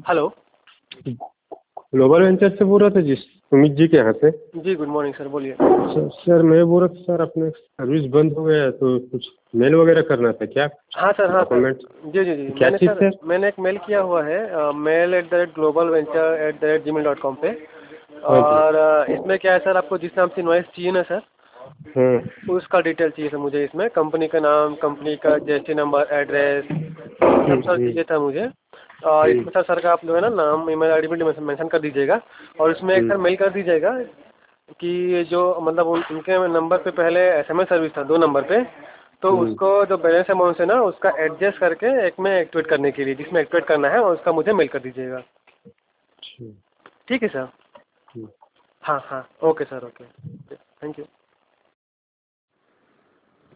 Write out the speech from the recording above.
Hello. Global venture से बोल रहे थे जी, सुमित जी के यहाँ से। जी गुड मॉर्निंग सर, बोलिए। सर मैं बोल रहा था सर, अपने सर्विस बंद हो गया है तो कुछ मेल वगैरह करना था क्या? हाँ सर, हाँ सर। डॉक्यूमेंट जी जी जी, क्या मैंने चीज़ सर सर? मैंने एक मेल किया हुआ है, mail@globalventure@gmail.com पे। हाँ जी। और इसमें क्या है सर, आपको जिस नाम से इनवॉइस चाहिए ना सर, हाँ। उसका डिटेल चाहिए था मुझे। इसमें कंपनी का नाम, कंपनी का जीएसटी नंबर, एड्रेस, सब सर चाहिए था मुझे। और इसमें सर का आप जो है ना नाम, ईमेल आईडी भी मेंशन कर दीजिएगा। और इसमें एक सर मेल कर दीजिएगा कि जो मतलब उनके नंबर पे पहले एसएमएस सर्विस था 2 नंबर पे, तो उसको जो बैलेंस अमाउंट है ना उसका एडजस्ट करके एक में एक्टिवेट करने के लिए, जिसमें एक्टिवेट करना है और उसका मुझे मेल कर दीजिएगा। ठीक है सर। हाँ हाँ, okay sir, okay, thank you.